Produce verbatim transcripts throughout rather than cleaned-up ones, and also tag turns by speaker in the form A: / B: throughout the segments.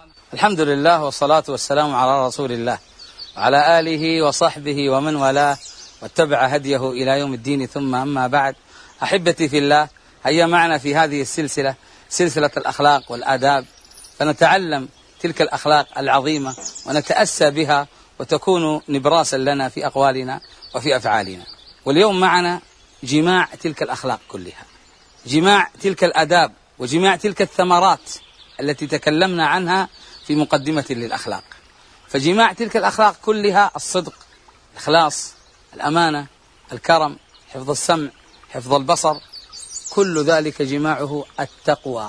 A: الحمد لله والصلاة والسلام على رسول الله وعلى آله وصحبه ومن والاه واتبع هديه إلى يوم الدين، ثم أما بعد. أحبتي في الله، هيا معنا في هذه السلسلة، سلسلة الأخلاق والآداب، فنتعلم تلك الأخلاق العظيمة ونتأسى بها وتكون نبراسا لنا في أقوالنا وفي أفعالنا. واليوم معنا جماع تلك الأخلاق كلها، جماع تلك الآداب وجماع تلك الثمرات التي تكلمنا عنها في مقدمة للأخلاق. فجماع تلك الأخلاق كلها الصدق، الإخلاص، الأمانة، الكرم، حفظ السمع، حفظ البصر، كل ذلك جماعه التقوى.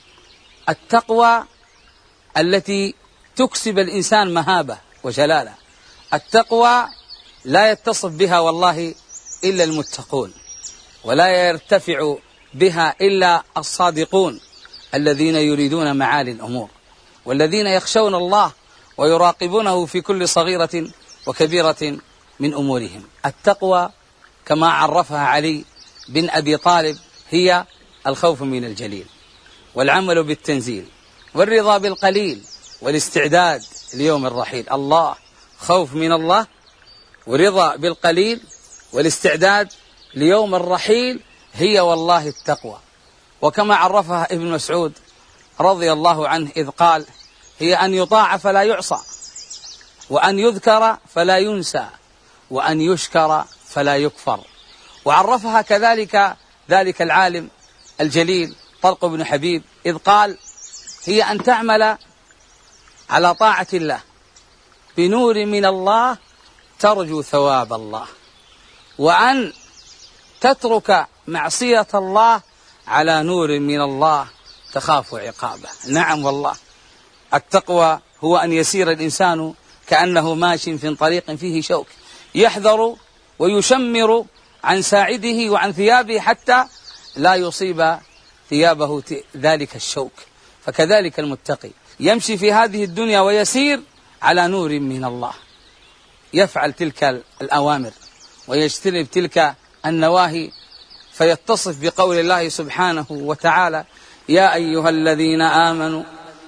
A: التقوى التي تكسب الإنسان مهابة وجلالة. التقوى لا يتصف بها والله إلا المتقون، ولا يرتفع بها إلا الصادقون الذين يريدون معالي الأمور، والذين يخشون الله ويراقبونه في كل صغيرة وكبيرة من أمورهم. التقوى كما عرفها علي بن أبي طالب هي الخوف من الجليل، والعمل بالتنزيل، والرضا بالقليل، والاستعداد ليوم الرحيل. الله، خوف من الله، ورضا بالقليل، والاستعداد ليوم الرحيل، هي والله التقوى. وكما عرفها ابن مسعود رضي الله عنه إذ قال: هي أن يطاع فلا يعصى، وأن يذكر فلا ينسى، وأن يشكر فلا يكفر. وعرفها كذلك ذلك العالم الجليل طلق بن حبيب إذ قال: هي أن تعمل على طاعة الله بنور من الله ترجو ثواب الله، وأن تترك معصية الله على نور من الله تخاف عقابه. نعم والله، التقوى هو أن يسير الإنسان كأنه ماش في طريق فيه شوك، يحذر ويشمر عن ساعده وعن ثيابه حتى لا يصيب ثيابه ذلك الشوك. فكذلك المتقي يمشي في هذه الدنيا ويسير على نور من الله، يفعل تلك الأوامر ويجتنب تلك النواهي، فيتصف بقول الله سبحانه وتعالى: يا أيها الذين آمنوا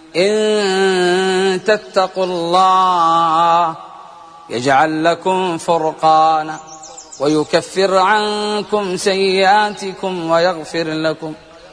A: إن تتقوا الله يجعل لكم فرقانا ويكفر عنكم سيئاتكم ويغفر لكم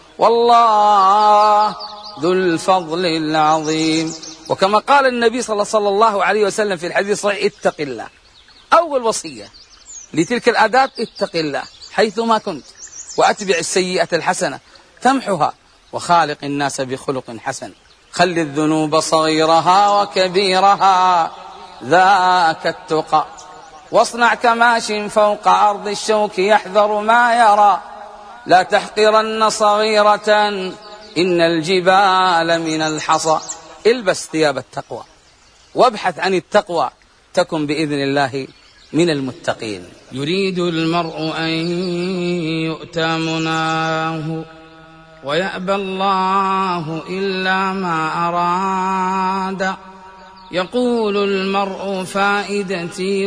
A: والله ذو الفضل العظيم. وكما قال النبي صلى الله عليه وسلم في الحديث الصحيح: اتق الله. أول وصية لتلك الآداب: اتق الله حيثما كنت، وأتبع السيئة الحسنة تمحها، وخالق الناس بخلق حسن. خل الذنوب صغيرها وكبيرها ذاك التقى، واصنع كماش فوق أرض الشوك يحذر ما يرى، لا تحقرن صغيرة إن الجبال من الحصى. البس ثياب التقوى وابحث عن التقوى، تكن بإذن الله من المتقين.
B: يريد المرء أن يؤتى مناه ويأبى الله إلا ما أراد. يقول المرء فائدتي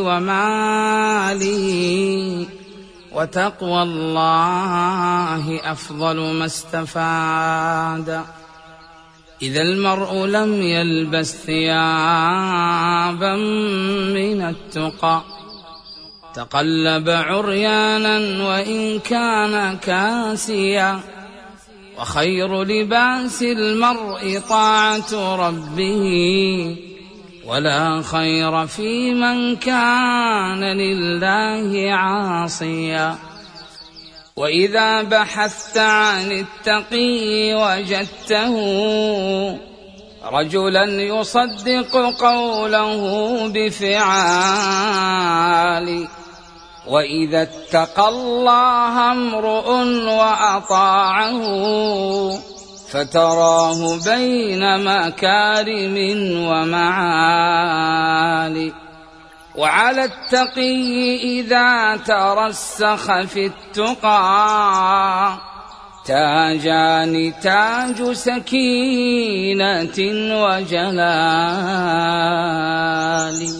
B: ومالي، وتقوى الله أفضل ما استفاد. إذا المرء لم يلبس ثيابا من التقى تقلب عريانا وإن كان كاسيا. وخير لباس المرء طاعة ربه، ولا خير في من كان لله عاصيا. وإذا بحثت عن التقي وجدته رجلا يصدق قوله بفعال. وإذا اتقى الله امرؤ وأطاعه فتراه بين مكارم ومعالي. وعلى التقي إذا ترسخ في التقى تاجان: تاج سكينة وجلال.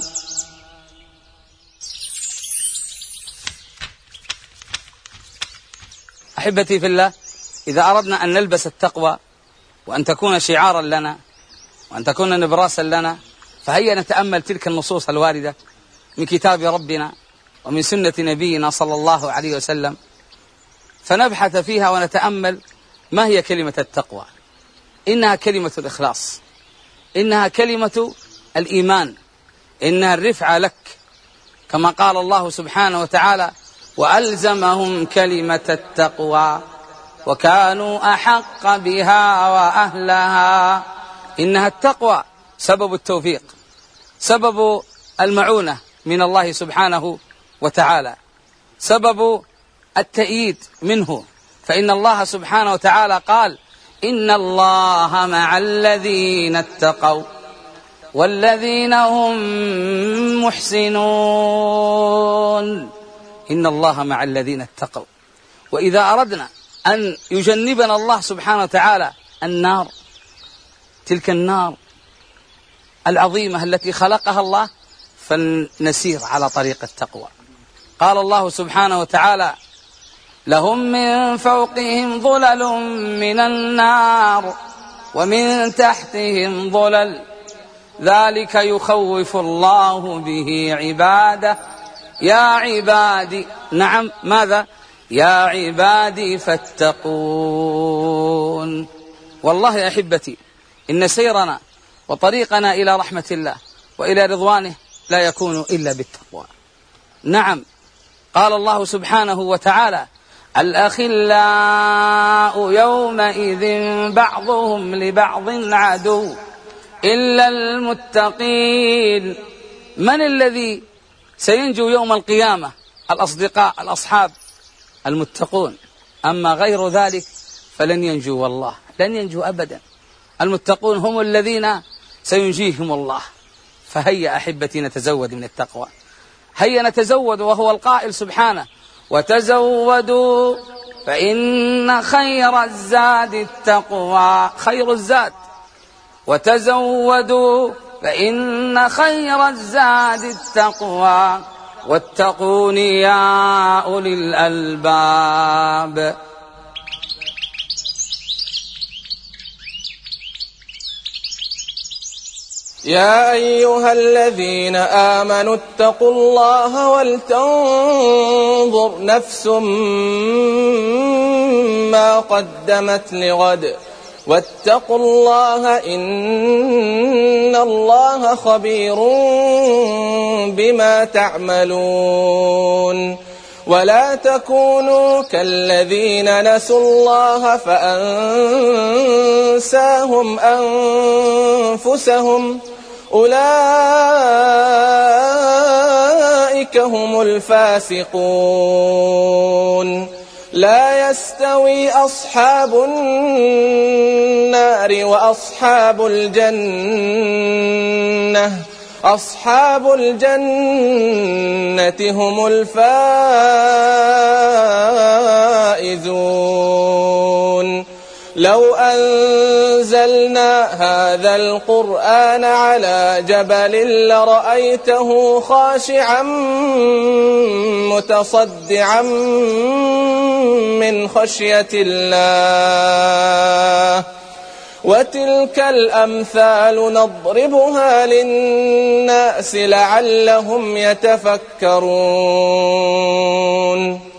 A: أحبتي في الله، إذا أردنا أن نلبس التقوى وأن تكون شعارا لنا وأن تكون نبراسا لنا. فهيا نتأمل تلك النصوص الواردة من كتاب ربنا ومن سنة نبينا صلى الله عليه وسلم، فنبحث فيها ونتأمل ما هي كلمة التقوى. إنها كلمة الإخلاص، إنها كلمة الإيمان، إنها الرفعة لك، كما قال الله سبحانه وتعالى: وألزمهم كلمة التقوى وكانوا أحق بها وأهلها. إنها التقوى سبب التوفيق، سبب المعونة من الله سبحانه وتعالى، سبب التأييد منه. فإن الله سبحانه وتعالى قال: إن الله مع الذين اتقوا والذين هم محسنون. إن الله مع الذين اتقوا. وإذا أردنا أن يجنبنا الله سبحانه وتعالى النار، تلك النار العظيمة التي خلقها الله، فنسير على طريق التقوى. قال الله سبحانه وتعالى: لهم من فوقهم ظلل من النار ومن تحتهم ظلل ذلك يخوف الله به عباده يا عبادي. نعم، ماذا؟ يا عبادي فاتقون. والله يا أحبتي، إن سيرنا وطريقنا إلى رحمة الله وإلى رضوانه لا يكون إلا بالتقوى. نعم، قال الله سبحانه وتعالى: الأخلاء يومئذ بعضهم لبعض عدو إلا المتقين. من الذي سينجو يوم القيامة؟ الأصدقاء، الأصحاب، المتقون. أما غير ذلك فلن ينجو، والله لن ينجو أبدا. المتقون هم الذين سينجيهم الله. فهيا أحبتي نتزود من التقوى، هيا نتزود، وهو القائل سبحانه: وتزودوا فإن خير الزاد التقوى. خير الزاد، وتزودوا فإن خير الزاد التقوى واتقون يا أولي الألباب.
C: يا أيها الذين آمنوا اتقوا الله ولتنظر نفس ما قدمت لغد واتقوا الله إن الله خبير بما تعملون. ولا تكونوا كالذين نسوا الله فأنساهم أنفسهم أولئك هم الفاسقون. لا يستوي أصحاب النار وأصحاب الجنة أصحاب الجنة هم الفائزون. لو أنزلنا هذا القرآن على جبل لرأيته خاشعا متصدعا من خشية الله. وتلك الأمثال نضربها للناس لعلهم يتفكرون.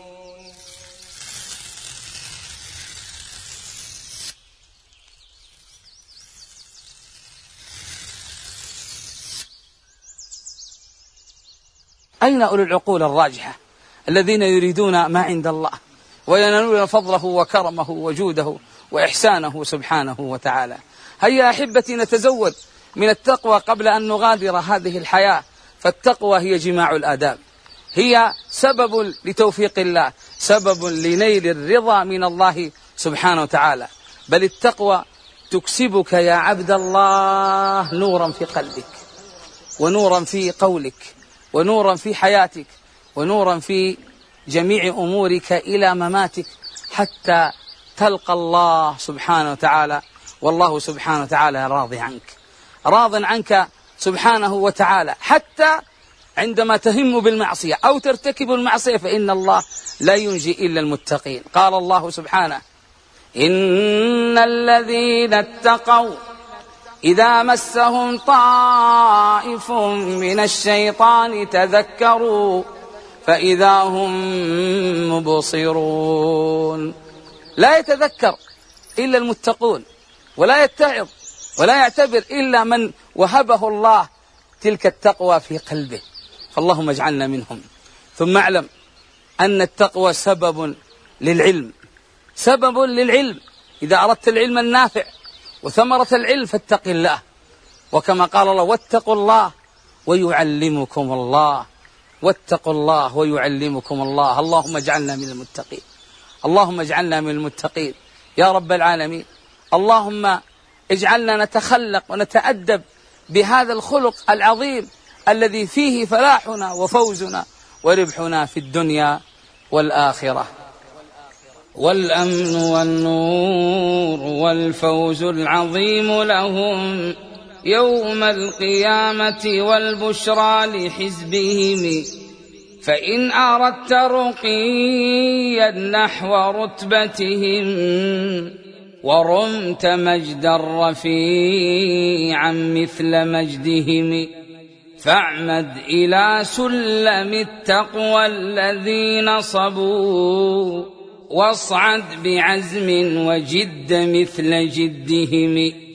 A: أين أولو العقول الراجحة الذين يريدون ما عند الله وينالون فضله وكرمه وجوده وإحسانه سبحانه وتعالى؟ هيا أحبتي نتزود من التقوى قبل أن نغادر هذه الحياة. فالتقوى هي جماع الآداب، هي سبب لتوفيق الله، سبب لنيل الرضا من الله سبحانه وتعالى. بل التقوى تكسبك يا عبد الله نورا في قلبك، ونورا في قولك، ونورا في حياتك، ونورا في جميع أمورك إلى مماتك، حتى تلقى الله سبحانه وتعالى والله سبحانه وتعالى راضي عنك، راض عنك سبحانه وتعالى. حتى عندما تهم بالمعصية أو ترتكب المعصية فإن الله لا ينجي إلا المتقين. قال الله سبحانه: إن الذين اتقوا
B: إذا مسهم طائف من الشيطان تذكروا فإذا هم مبصرون. لا يتذكر إلا المتقون، ولا يتعظ ولا يعتبر إلا من وهبه الله تلك التقوى في قلبه، فاللهم اجعلنا منهم. ثم اعلم أن التقوى سبب للعلم، سبب للعلم. إذا أردت العلم النافع وثمرة العلم فاتق الله، وكما قال الله واتقوا الله ويعلمكم الله، واتقوا الله ويعلمكم الله. اللهم اجعلنا من المتقين، اللهم اجعلنا من المتقين يا رب العالمين. اللهم اجعلنا نتخلق ونتأدب بهذا الخلق العظيم الذي فيه فلاحنا وفوزنا وربحنا في الدنيا والآخرة.
A: والأمن والنور والفوز العظيم لهم يوم القيامة والبشرى لحزبهم. فإن أردت رقيا نحو رتبتهم ورمت مجدا رفيعا مثل مجدهم فاعمد إلى سلم التقوى الذي نصبوا واصعد بعزم وجد مثل جدهم.